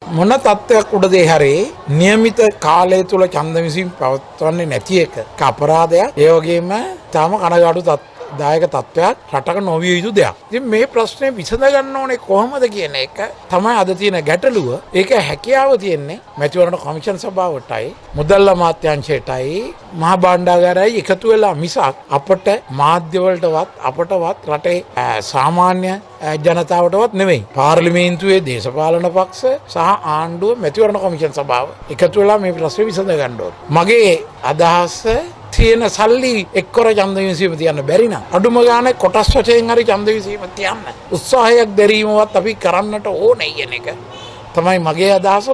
මොන තත්ත්වයක් උඩදී හැරේ નિયમિત කාලය තුල ඡන්ද විසීම පවත්වන්නේ නැති එක අපරාධයක්. ඒ වගේම තාම කනගාටු දායක තත්ත්වයක් රටක නොවිය යුතු දෙයක්. ඉතින් මේ ප්‍රශ්නේ විසඳ ගන්න ඕනේ කොහොමද කියන එක තමයි අද තියෙන ගැටලුව. ඒක හැකියාව තියෙන්නේ මැතිවරණ කොමිෂන් සභාවටයි මුදල් අමාත්‍යාංශයටයි මහා භාණ්ඩාගාරයයි එකතු වෙලා මිසක් අපට මාධ්‍ය වලටවත් අපටවත් රටේ සාමාන්‍ය ජනතාවටවත් නෙවෙයි. පාර්ලිමේන්තුවේ දේශපාලන පක්ෂ සහ ආණ්ඩුව මැතිවරණ කොමිෂන් සභාව එකතු වෙලා මේ ප්‍රශ්නේ විසඳ ගන්න ඕනේ. මගේ අදහස තියෙන සල්ලි එක්කර ඡන්ද විසීම තියන්න බැරි නම් අඩුම ගානේ කොටස් වශයෙන් හරි ඡන්ද විසීම තියන්න උත්සාහයක් දැරීමවත් අපි කරන්නට ඕනේ කියන එක තමයි මගේ අදහස.